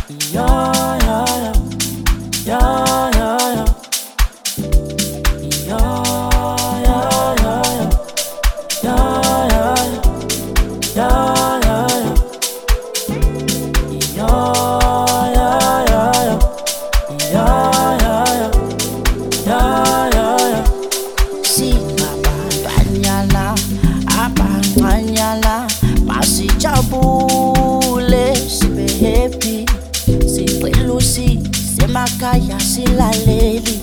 Yeah, yeah, yeah, yeah, yeah, yeah, yeah, yeah, yeah, yeah, yeah, yeah. Singabantwanyana abancanyana masijabule sibe happy siqelusi semakhaya silaleli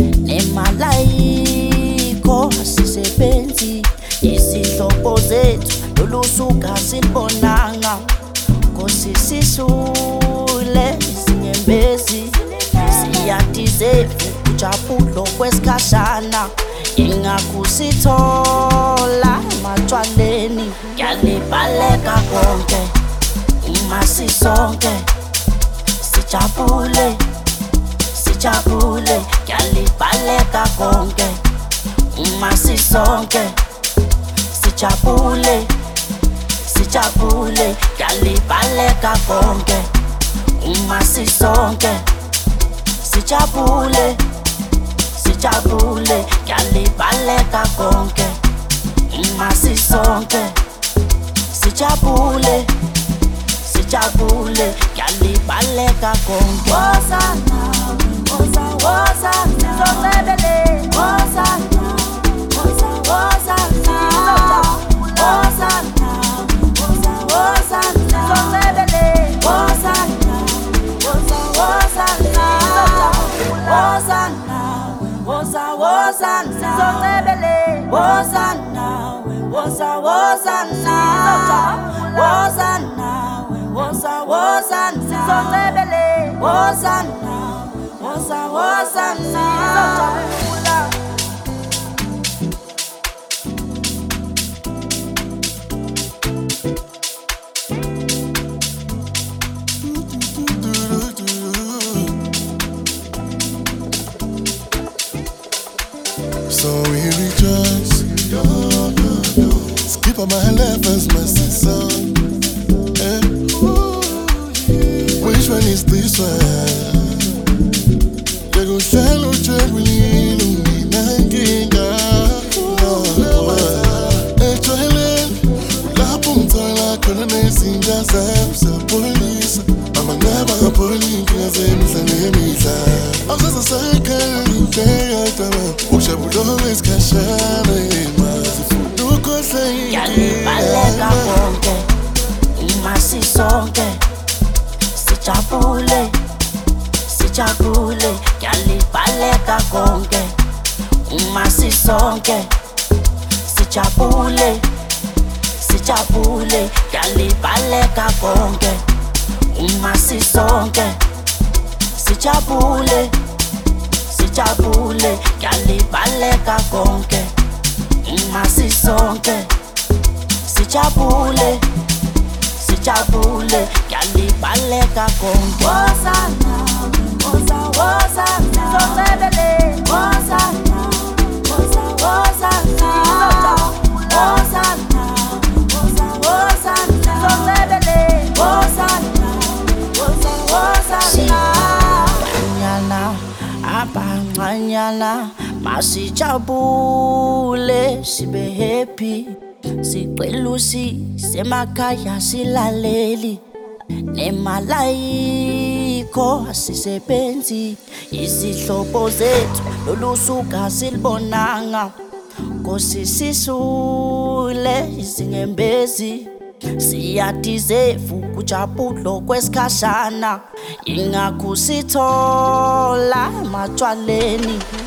nemalayiko asisebenzi izihlobo zethu lolusuka silibonanga Nkosi sisule izinyembezi siyadizevu kujabulo kwesikhashana ingakusithola ematshwaleni Yalibaleka konke uma sisonke sijabule sijabule Yalibaleka konke uma sisonke sijabule sijabule Yalibaleka konke uma sisonke sijabule sijabule Yalibaleka konke uma sisonke sijabule sijabule Yalibaleka konke wozana woza woza sizocebele wozana woza woza wozana woza woza sizocebele wozana woza woza wozana woza woza sizocebele wozana woza woza wozana woza woza sizocebele wozana woza woza sizocebula So we rejoice. Skip on my left as my sister. Which one is this one? They go shallow check with you, Nanginga. La punta la colonnes in the police. I'm a never police, because I'm I'm just a second in Push up with always cash Yalibaleka konke uma sisonke sijabule sijabule Yalibaleka konke uma sisonke sijabule sijabule Yalibaleka konke uma sisonke sijabule sijabule Yalibaleka konke uma sisonke sijabule sijabule Yalibaleka konke wozana woza woza sizocebele wozana woza woza wozana woza woza sizocebele wozana woza woza Singabantwanyana abancanyana masijabule sibe happy siqelusi semakhaya silaleli nemalayiko asisebenzi izihlobo zethu lolusuka silibonanga Nkosi sisule izinyembezi siyadizevu kujabulo kwesikhashana ingakusithola ematshwaleni